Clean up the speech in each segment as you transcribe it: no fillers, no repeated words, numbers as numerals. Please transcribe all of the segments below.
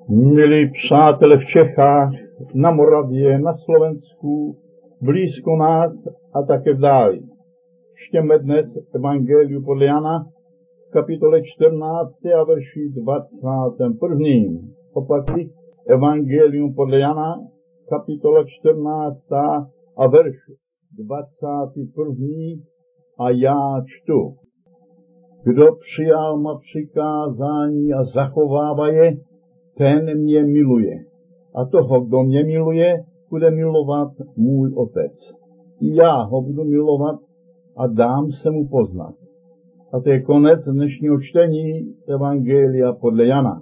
Milí přátelé v Čechách, na Moravě, na Slovensku, blízko nás a také v dáli. Čteme dnes Evangeliu podle Jana v kapitole 14 a verši 21. Opakuji, Evangelium podle Jana, kapitola 14 a verš 21. A já čtu. Kdo přijal má přikázání a zachovává je, ten mě miluje. A toho, kdo mě miluje, bude milovat můj Otec. I já ho budu milovat a dám se mu poznat. A to je konec dnešního čtení Evangelia podle Jana.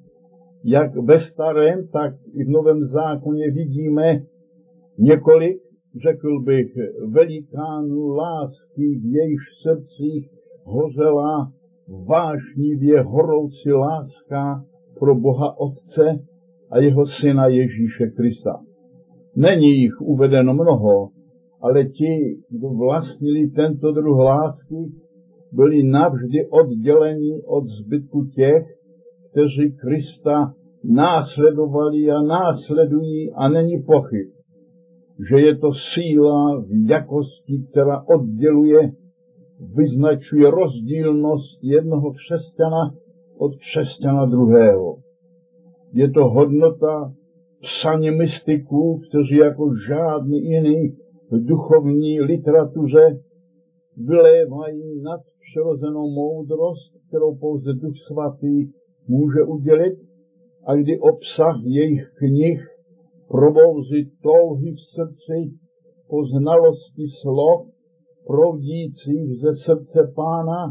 Jak ve starém, tak i v novém zákoně vidíme několik, řekl bych, velikánů lásky, v jejich srdcích hořela vášnivě horoucí láska pro Boha Otce a jeho Syna Ježíše Krista. Není jich uvedeno mnoho, ale ti, kdo vlastnili tento druh lásky, byli navždy odděleni od zbytku těch, kteří Krista následovali a následují, a není pochyb, že je to síla v jakosti, která odděluje, vyznačuje rozdílnost jednoho křesťana od křesťana druhého. Je to hodnota psaně mystiků, kteří jako žádný jiný v duchovní literatuře vylévají nadpřirozenou moudrost, kterou pouze Duch Svatý může udělit, a kdy obsah jejich knih probouzí touhy v srdci po znalosti slov proudících ze srdce Pána,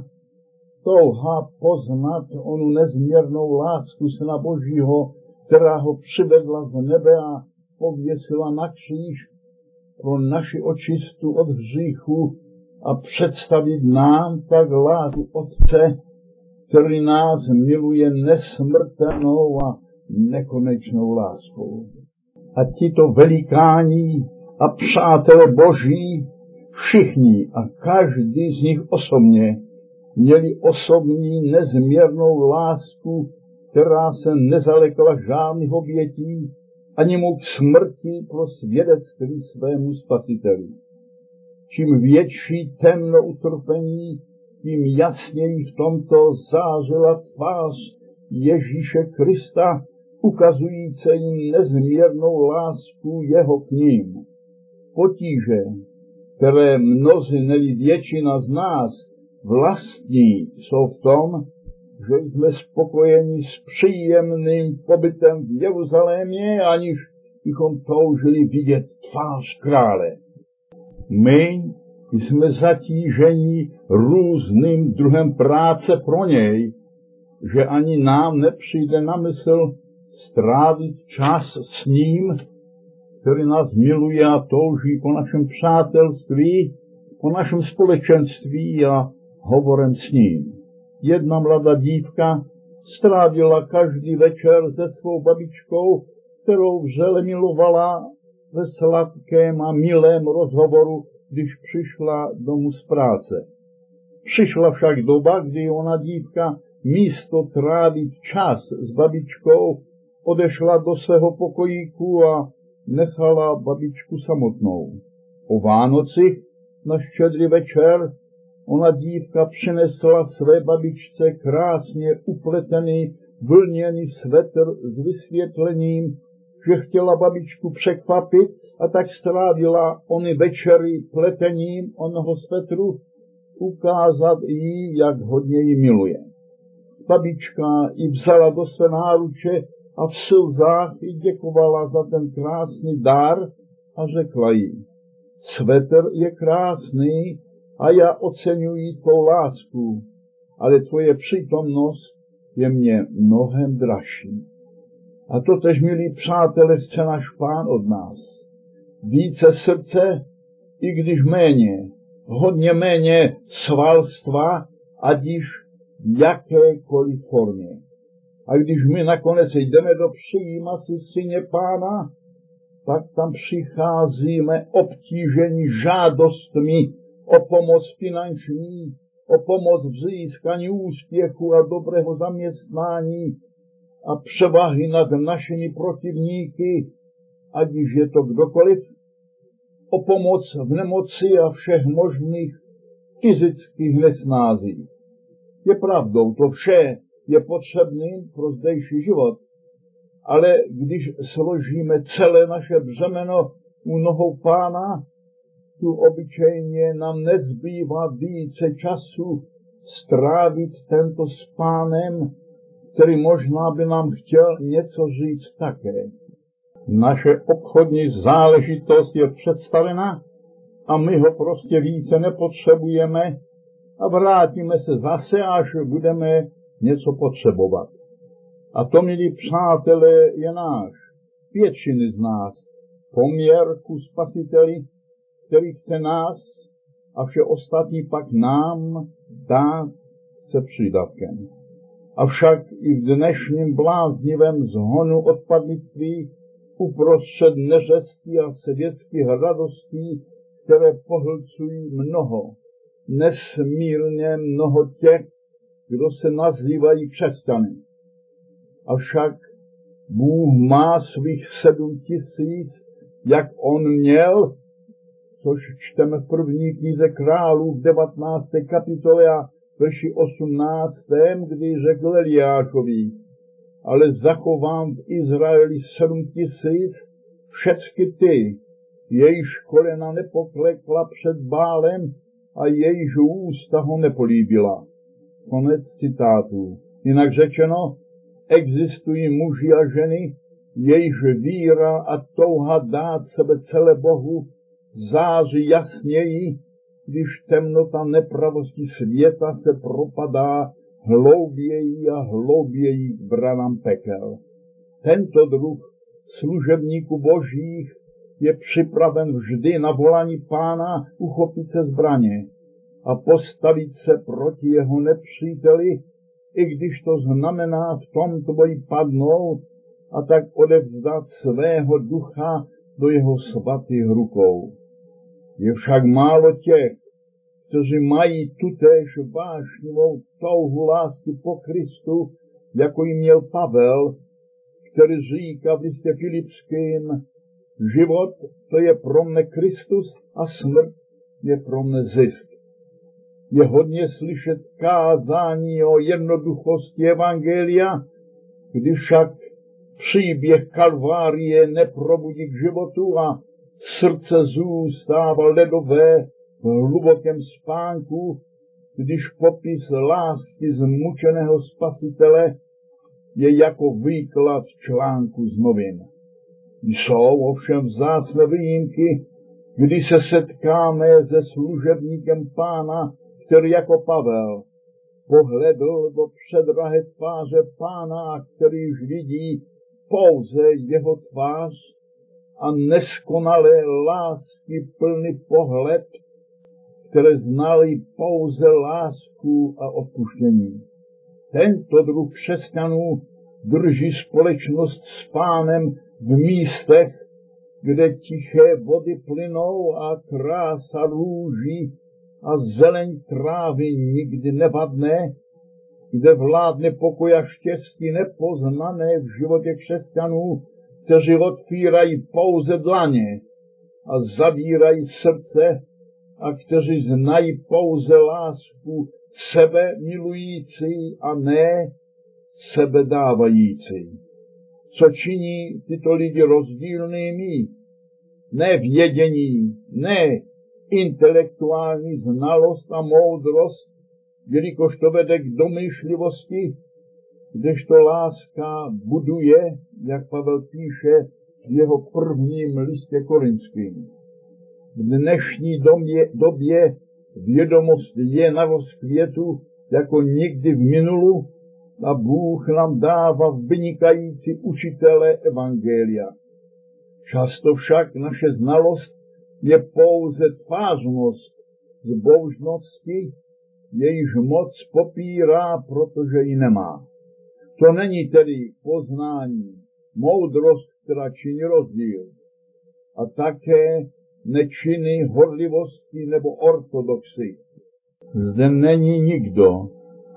touha poznat onu nezměrnou lásku Syna Božího, která ho přivedla z nebe a pověsila na kříž pro naši očistu od hříchu a představit nám tak lásku Otce, který nás miluje nesmrtelnou a nekonečnou láskou. A tito velikáni a přátelé Boží, všichni a každý z nich osobně, měli osobní nezměrnou lásku, která se nezalekla žádných obětí, ani mu k smrti pro svědectví svému Spasiteli. Čím větší temno utrpení, tím jasněji v tomto zářila tvář Ježíše Krista, ukazující jim nezměrnou lásku jeho k ním. Potíže, které mnozí, neli většina z nás, vlastní, jsou v tom, že jsme spokojeni s příjemným pobytem v Jeruzalémě, aniž bychom toužili vidět tvář krále. My jsme zatíženi různým druhem práce pro něj, že ani nám nepřijde na mysl strávit čas s ním, který nás miluje a touží po našem přátelství, po našem společenství a hovorem s ním. Jedna mladá dívka strávila každý večer se svou babičkou, kterou vřele milovala, ve sladkém a milém rozhovoru, když přišla domů z práce. Přišla však doba, kdy ona dívka místo trávit čas s babičkou odešla do svého pokojíku a nechala babičku samotnou. O Vánocích na Štědrý večer ona dívka přinesla své babičce krásně upletený vlněný svetr s vysvětlením, že chtěla babičku překvapit, a tak strávila ony večery pletením onoho svetru, ukázat jí, jak hodně ji miluje. Babička ji vzala do své náruče a v slzách jí děkovala za ten krásný dar a řekla jí: svetr je krásný a já oceňuji tvou lásku, ale tvoje přítomnost je mě mnohem dražší. A totež, milí přátelé, chce náš Pán od nás. Více srdce, i když méně, hodně méně svalstva, ať již v jakékoliv formě. A když my nakonec jdeme do přijíma si Syně Pána, tak tam přicházíme obtíženi žádostmi o pomoc finanční, o pomoc v získání úspěchu a dobrého zaměstnání, a převahy nad našimi protivníky, ať již je to kdokoliv, o pomoc v nemoci a všech možných fyzických nesnázích. Je pravdou, to vše je potřebným pro zdejší život, ale když složíme celé naše břemeno u nohou Pána, tu obyčejně nám nezbývá více času strávit tento s Pánem, který možná by nám chtěl něco říct také. Naše obchodní záležitost je představena a my ho prostě více nepotřebujeme a vrátíme se zase, až budeme něco potřebovat. A to, milí přátelé, je náš, většiny z nás, poměr ku Spasiteli, který chce nás a vše ostatní pak nám dát se přídavkem. Avšak i v dnešním bláznivém zhonu odpadnictví uprostřed neřestí a světských radostí, které pohlcují nesmírně mnoho těch, kdo se nazývají křesťany. Avšak Bůh má svých 7 000, jak on měl, což čteme v první knize Králů v 19. kapitole a verši 18., kdy řekl Eliášovi, ale zachovám v Izraeli 7 000, všecky ty, jejíž kolena nepoklekla před Bálem a jejíž ústa ho nepolíbila. Konec citátu. Jinak řečeno, existují muži a ženy, jejichž víra a touha dát sebe celé Bohu září jasněji, když temnota nepravosti světa se propadá hlouběji a hlouběji k branám pekel. Tento druh služebníků božích je připraven vždy na volání Pána uchopit se zbraně a postavit se proti jeho nepříteli, i když to znamená v tomto boji padnout a tak odevzdat svého ducha do jeho svatých rukou. Je však málo těch, kteří mají tutéž vášnivou touhu lásky po Kristu, jako ji měl Pavel, který říká v listě Filipským, život to je pro mne Kristus a smrt je pro mne zisk. Je hodně slyšet kázání o jednoduchosti evangelia, když však příběh Kalvárie neprobudí k životu a srdce zůstává ledové v hlubokém spánku, když popis lásky zmučeného Spasitele je jako výklad článku z novin. Jsou ovšem vzácné výjimky, kdy se setkáme se služebníkem Pána, který jako Pavel pohledl do předrahé tváře Pána, který již vidí pouze jeho tvář a neskonalé lásky plný pohled, které znali pouze lásku a odpuštění. Tento druh křesťanů drží společnost s Pánem v místech, kde tiché vody plynou a krása růží a zeleň trávy nikdy nevadne, kde vládne pokoj a štěstí nepoznané v životě křesťanů, kteří otvírají pouze dlaně a zavírají srdce a kteří znají pouze lásku sebe milující a ne sebe dávající. Co činí tyto lidi rozdílnými? Ne vědění, ne intelektuální znalost a moudrost, jelikož to vede k domýšlivosti, kdežto láska buduje, jak Pavel píše v jeho prvním listě Korinským. V dnešní době vědomost je na rozkvětu jako nikdy v minulu a Bůh nám dává vynikající učitele evangelia. Často však naše znalost je pouze tvářnost zbožnosti, jejíž moc popírá, protože ji nemá. To není tedy poznání, moudrost, která činí rozdíl. A také nečiny horlivosti nebo ortodoxy. Zde není nikdo,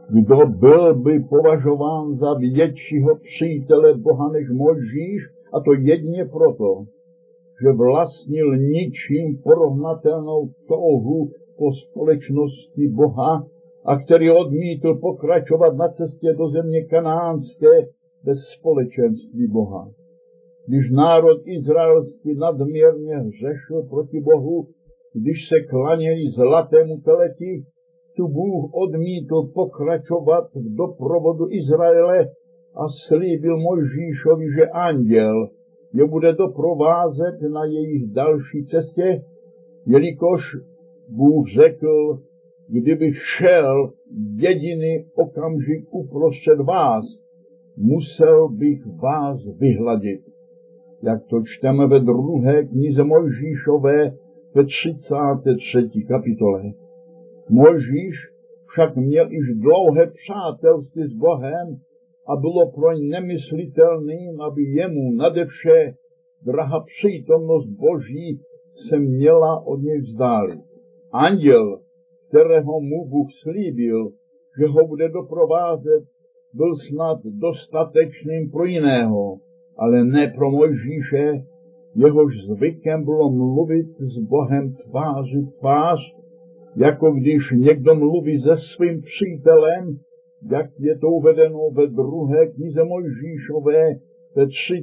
Kdo byl by považován za většího přítele Boha než Mojžíš, a to jedině proto, že vlastnil ničím porovnatelnou touhu po společnosti Boha a který odmítl pokračovat na cestě do země kanánské bez společenství Boha. Když národ izraelský nadměrně hřešil proti Bohu, když se klaněli zlatému teleti, tu Bůh odmítl pokračovat v doprovodu Izraele a slíbil Mojžíšovi, že anděl je bude doprovázet na jejich další cestě, jelikož Bůh řekl, kdybych šel jediný okamžik uprostřed vás, musel bych vás vyhladit. Jak to čteme ve 2. knize Mojžíšové ve 33. kapitole. Mojžíš však měl již dlouhé přátelství s Bohem a bylo pro ně nemyslitelným, aby jemu nade vše drahá přítomnost Boží se měla od něj vzdálit. Anděl, kterého mu Bůh slíbil, že ho bude doprovázet, byl snad dostatečným pro jiného, ale ne pro Mojžíše, jehož zvykem bylo mluvit s Bohem tváří v tvář, jako když někdo mluví se svým přítelem, jak je to uvedeno ve 2. knize Mojžíšové ve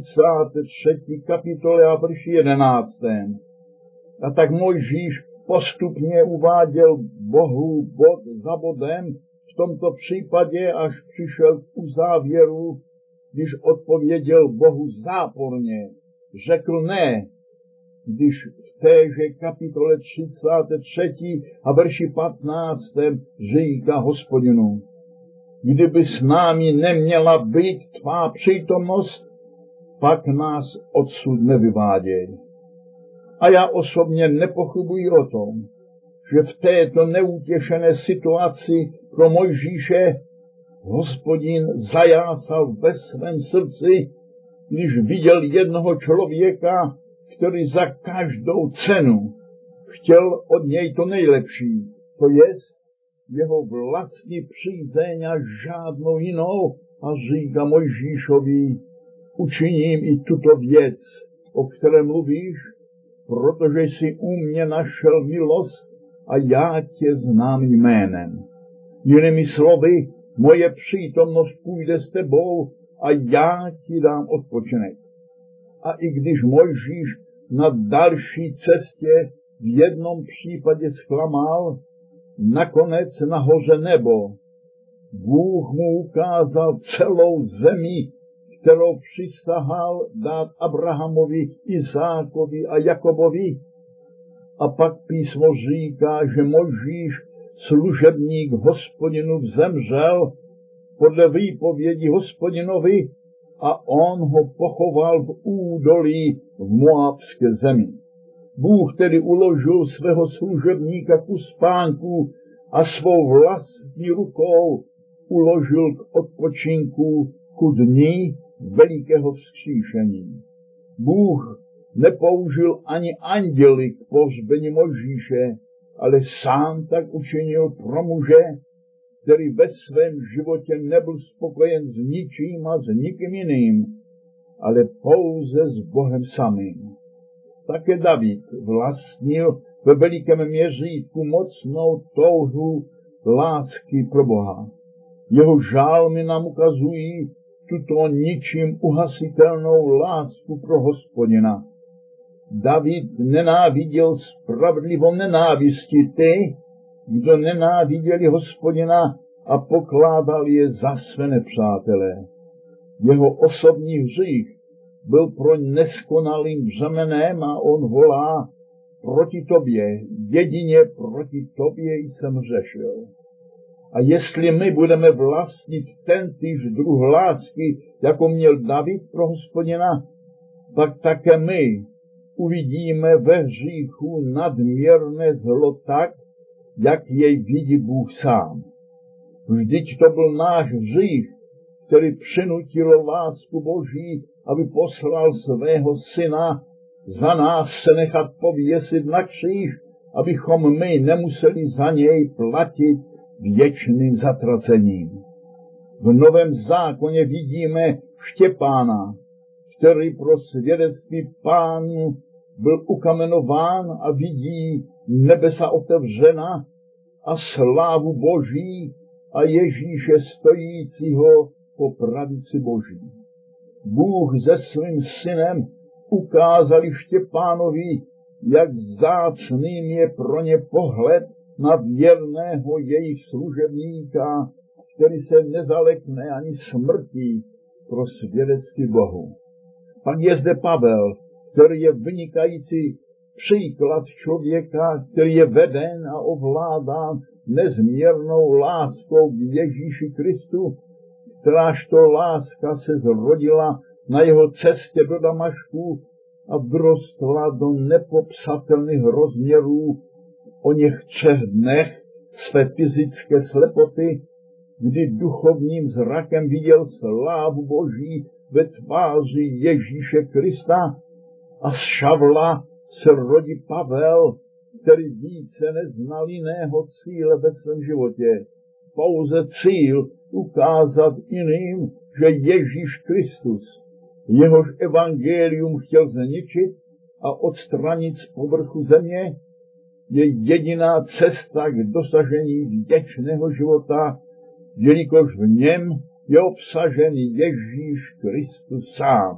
33. kapitole a verši 11. A tak Mojžíš postupně uváděl Bohu bod za bodem, v tomto případě až přišel k uzávěru, když odpověděl Bohu záporně, řekl ne, když v téže kapitole 33. a verši 15. říká Hospodinu, kdyby s námi neměla být tvá přítomnost, pak nás odsud nevyváděj. A já osobně nepochybuji o tom, že v této neutěšené situaci pro Mojžíše Hospodin zajásal ve svém srdci, když viděl jednoho člověka, který za každou cenu chtěl od něj to nejlepší, to jest jeho vlastní přízeň a žádnou jinou, a říká Mojžíšovi, učiním i tuto věc, o které mluvíš, protože jsi u mě našel milost a já tě znám jménem. Jinými slovy, moje přítomnost půjde s tebou a já ti dám odpočinek. A i když Mojžíš na další cestě v jednom případě zklamal, nakonec nahoře nebo, Bůh mu ukázal celou zemi, kterou přísahal dát Abrahamovi, Izákovi a Jakobovi. A pak písmo říká, že Mojžíš, služebník Hospodinův, zemřel podle výpovědi Hospodinovi a on ho pochoval v údolí v Moabské zemi. Bůh tedy uložil svého služebníka ku spánku a svou vlastní rukou uložil k odpočinku ku dni velikého vzkříšení. Bůh nepoužil ani anděli k pohřbení Mojžíše, ale sám tak učinil pro muže, který ve svém životě nebyl spokojen s ničím a s nikým jiným, ale pouze s Bohem samým. Také David vlastnil ve velikém měřítku mocnou touhu lásky pro Boha. Jeho žálmy nám ukazují tuto ničím uhasitelnou lásku pro Hospodina. David nenáviděl spravedlivou nenávistí ty, kdo nenáviděli Hospodina a pokládal je za své nepřátele. Jeho osobní hřích byl pro neskonalým břemenem a on volá proti tobě, jedině proti tobě jsem hřešil. A jestli my budeme vlastnit tentýž druh lásky, jako měl David pro Hospodina, pak také my uvidíme ve hříchu nadměrné zlo tak, jak jej vidí Bůh sám. Vždyť to byl náš hřích, který přinutil lásku Boží, aby poslal svého syna za nás se nechat pověsit na kříž, abychom my nemuseli za něj platit věčným zatracením. V Novém zákoně vidíme Štěpána, který pro svědectví Pánu byl ukamenován a vidí nebesa otevřena a slávu Boží a Ježíše stojícího po pravici Boží. Bůh se svým synem ukázali Štěpánovi, jak vzácným je pro ně pohled na věrného jejich služebníka, který se nezalekne ani smrti pro svědectví Bohu. Pak je zde Pavel, který je vynikající příklad člověka, který je veden a ovládán nezměrnou láskou k Ježíši Kristu, kterážto láska se zrodila na jeho cestě do Damašku a vrostla do nepopsatelných rozměrů o něch 3 dnech své fyzické slepoty, kdy duchovním zrakem viděl slávu Boží ve tváři Ježíše Krista a z Šavla se rodí Pavel, který více neznal jiného cíle ve svém životě. Pouze cíl ukázat jiným, že Ježíš Kristus, jehož evangelium chtěl zničit a odstranit z povrchu země, je jediná cesta k dosažení věčného života, jelikož v něm je obsažen Ježíš Kristus sám.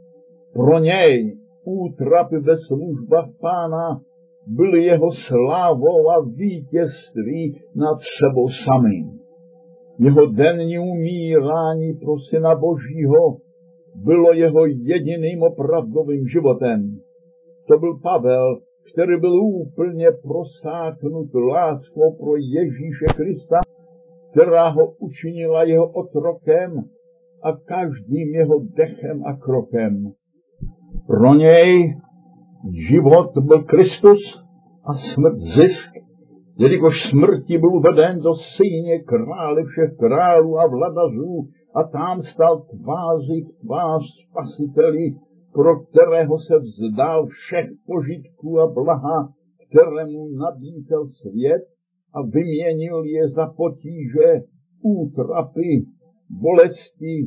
Pro něj útrapy ve službách Pána byly jeho slávou a vítězství nad sebou samým. Jeho denní umírání pro Syna Božího bylo jeho jediným opravdovým životem. To byl Pavel, který byl úplně prosáknut láskou pro Ježíše Krista, která ho učinila jeho otrokem a každým jeho dechem a krokem. Pro něj život byl Kristus a smrt zisk, jelikož smrti byl veden do síně krále všech králů a vladařů a tam stal tváří v tvář Spasiteli, pro kterého se vzdal všech požitků a blaha, kterému nabízel svět, a vyměnil je za potíže, útrapy, bolesti,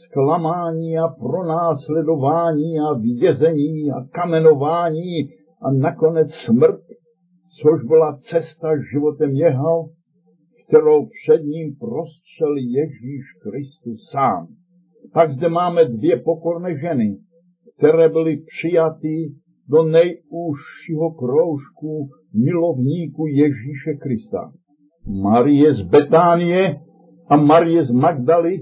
zklamání a pronásledování a vězení a kamenování a nakonec smrt, což byla cesta životem jeho, kterou před ním prostřel Ježíš Kristus sám. Pak zde máme 2 pokorné ženy, které byly přijaty do nejúžšího kroužku milovníků Ježíše Krista. Marie z Betánie a Marie z Magdaly,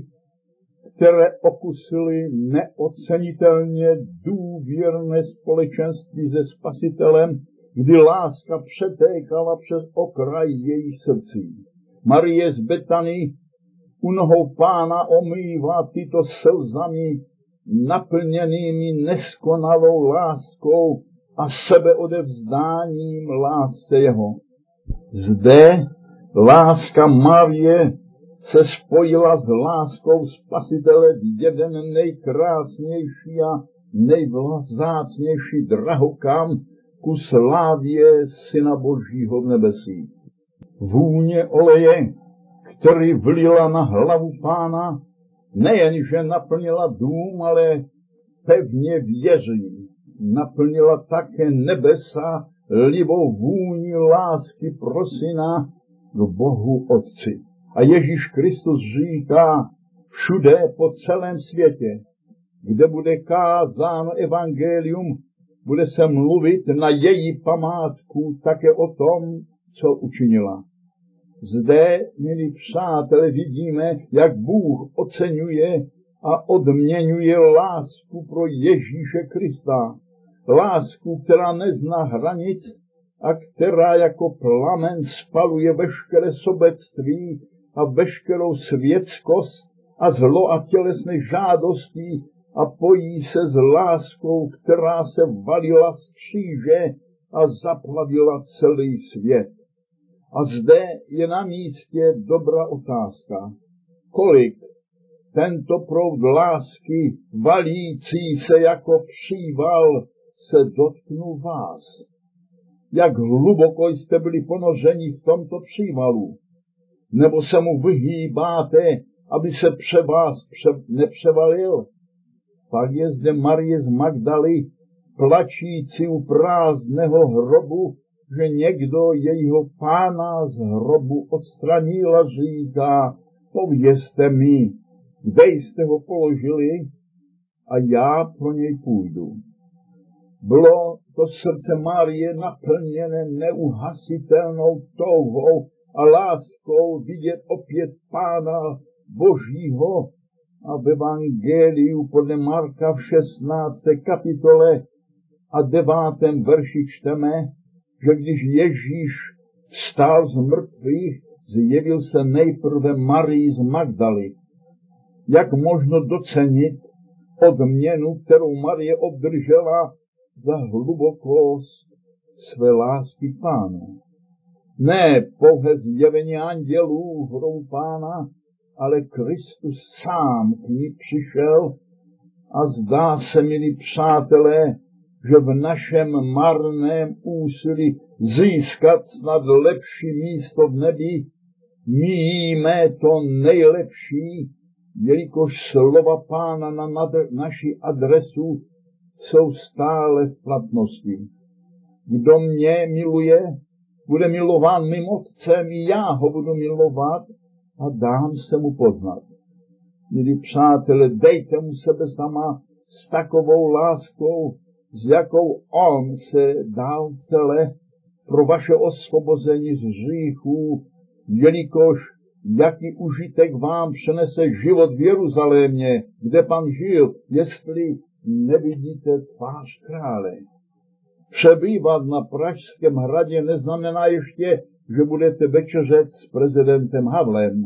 které okusily neocenitelně důvěrné společenství se Spasitelem, kdy láska přetékala přes okraj jejich srdcí. Marie z Betany u nohou Pána omývá tyto slzami naplněnými neskonalou láskou a sebeodevzdáním lásce jeho. Zde láska Marie se spojila s láskou Spasitele v jeden nejkrásnější a nejvzácnější drahokam ku slávě Syna Božího v nebesích. Vůně oleje, který vlila na hlavu Pána, nejenže naplnila dům, ale pevně věří, naplnila také nebesa libou vůní lásky pro Syna k Bohu Otci. A Ježíš Kristus říká všude po celém světě, kde bude kázáno evangelium, bude se mluvit na její památku také o tom, co učinila. Zde, milí přátelé, vidíme, jak Bůh oceňuje a odměňuje lásku pro Ježíše Krista. Lásku, která nezná hranic a která jako plamen spaluje veškeré sobectví a veškerou světskost a zlo a tělesné žádosti a pojí se s láskou, která se valila z kříže a zaplavila celý svět. A zde je na místě dobrá otázka. Kolik tento proud lásky, valící se jako příval, se dotknul vás? Jak hluboko jste byli ponořeni v tomto přívalu? nebo se mu vyhýbáte, aby se vás nepřevalil? Pak je zde Marie z Magdaly, plačící u prázdného hrobu, že někdo jejího Pána z hrobu odstranil a říká, povězte mi, kde jste ho položili a já pro něj půjdu. Bylo to srdce Marie naplněné neuhasitelnou touhou a láskou vidět opět Pána Božího. A v Evangeliu podle Marka v 16. kapitole a 9. verši čteme, že když Ježíš vstal z mrtvých, zjevil se nejprve Marii z Magdaly. Jak možno docenit odměnu, kterou Marie obdržela za hlubokost své lásky k Pánu? Ne pouhé zjevení andělů hrou Pána, ale Kristus sám k ní přišel a zdá se, milí přátelé, že v našem marném úsilí získat snad lepší místo v nebi míjíme to nejlepší, jelikož slova Pána na naši adresu jsou stále v platnosti. Kdo mě miluje, bude milován mým Otcem, i já ho budu milovat a dám se mu poznat. Milí přátelé, dejte mu sebe sama s takovou láskou, s jakou on se dal celé pro vaše osvobození z hříchů, jelikož jaký užitek vám přenese život v Jeruzalémě, kde Pan žil, jestli nevidíte tvář krále. Přebývat na Pražském hradě neznamená ještě, že budete večeřet s prezidentem Havlem.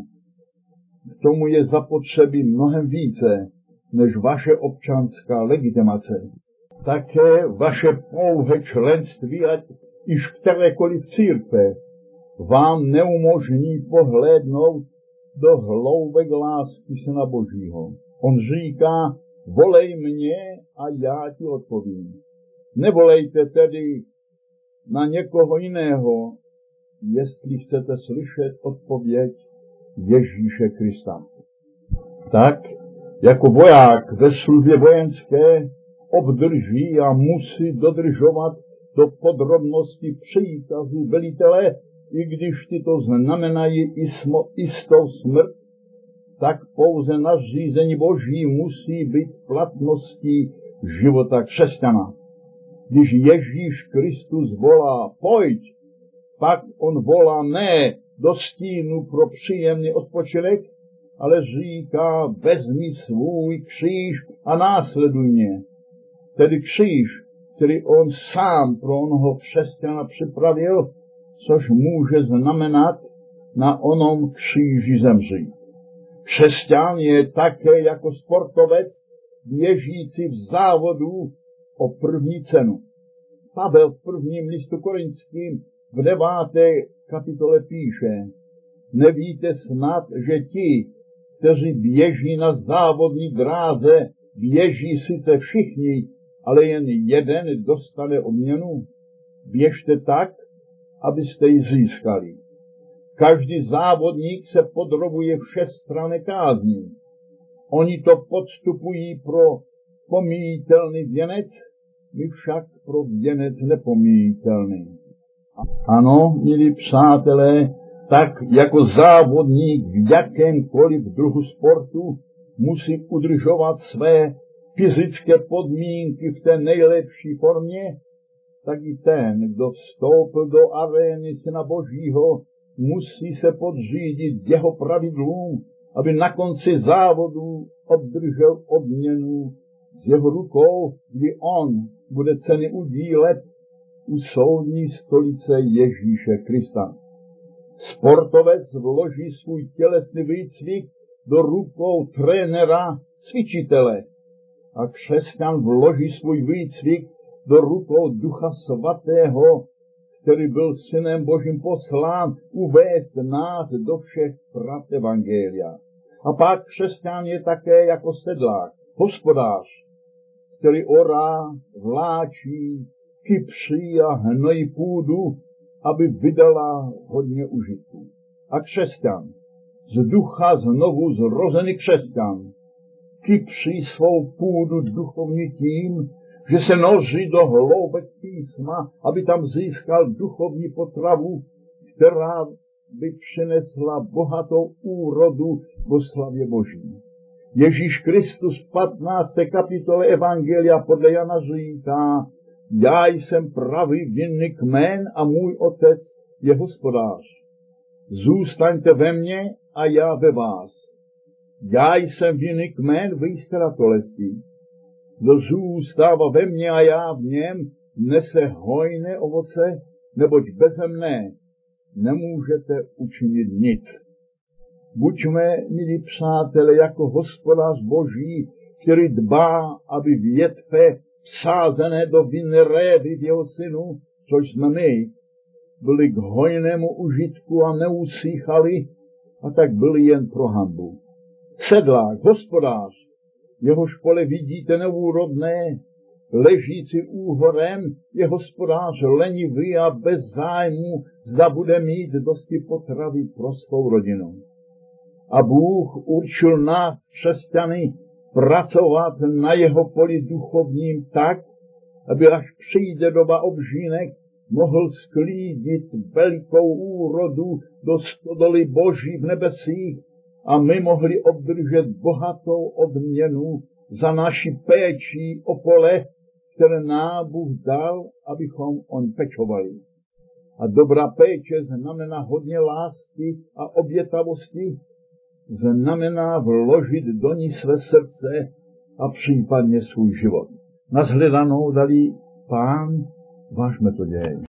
K tomu je zapotřebí mnohem více, než vaše občanská legitimace. Také vaše pouhé členství, ať již kterékoliv církve, vám neumožní pohlédnout do hloubek lásky Syna Božího. On říká, volej mě a já ti odpovím. Nevolejte tedy na někoho jiného, jestli chcete slyšet odpověď Ježíše Krista. Tak, jako voják ve službě vojenské obdrží a musí dodržovat do podrobnosti příkazy velitele, i když tyto znamenají jistou smrt, tak pouze nařízení Boží musí být v platnosti života křesťana. Když Ježíš Kristus volá, pojď, pak on volá ne do stínu pro příjemný odpočinek, ale říká, vezmi svůj kříž a následuj mě. Tedy kříž, který on sám pro onoho křesťana připravil, což může znamenat na onom kříži zemřít. Křesťan je také jako sportovec běžící v závodu o první cenu. Pavel v prvním listu Korinským v 9. kapitole píše, nevíte snad, že ti, kteří běží na závodní dráze, běží sice všichni, ale jen jeden dostane odměnu? Běžte tak, abyste ji získali. Každý závodník se podrobuje všestranné kázni. Oni to podstupují pro pomíjitelný věnec, my však pro věnec nepomíjitelný. Ano, milí přátelé, tak jako závodník v jakémkoliv druhu sportu musí udržovat své fyzické podmínky v té nejlepší formě, tak i ten, kdo vstoupil do arény Syna Božího, musí se podřídit jeho pravidlům, aby na konci závodu obdržel odměnu z jeho rukou, kdy on bude ceny udílet u soudní stolice Ježíše Krista. Sportovec vloží svůj tělesný výcvik do rukou trenéra, cvičitele, a křesťan vloží svůj výcvik do rukou Ducha Svatého, který byl Synem Božím poslán uvést nás do všech pravd evangelia. A pak křesťan je také jako sedlák, hospodář, který orá, vláčí, kypří a hnojí půdu, aby vydala hodně užitku. a křesťan, z ducha znovu zrozený křesťan, kypří svou půdu duchovní tím, že se noří do hloubek písma, aby tam získal duchovní potravu, která by přinesla bohatou úrodu v slavě Boží. Ježíš Kristus v 15. kapitole Evangelia podle Jana říká: já jsem pravý vinný kmen a můj otec je hospodář. Zůstaňte ve mně a já ve vás. Já jsem vinný kmen, vy jste ratolestí. Kdo zůstává ve mně a já v něm, nese hojné ovoce, neboť beze mne nemůžete učinit nic. Buďme, milí přátelé, jako hospodář Boží, který dbá, aby větve vsázené do vinné révy v jeho synu, což jsme my, byly k hojnému užitku a neusíchali, a tak byly jen pro hanbu. Sedlák, hospodář, jehož pole vidíte neúrodné, ležící úhorem, je hospodář lenivý a bez zájmu, zda bude mít dosti potravy pro svou rodinu. A Bůh určil nás, křesťany, pracovat na jeho poli duchovním tak, aby až přijde doba obžínek, mohl sklídit velikou úrodu do stodoly Boží v nebesích a my mohli obdržet bohatou odměnu za naši péči o pole, které nám Bůh dal, abychom on pečovali. A dobrá péče znamená hodně lásky a obětavosti, znamená vložit do ní své srdce a případně svůj život. Na shledanou dali Pán, vážme to děj.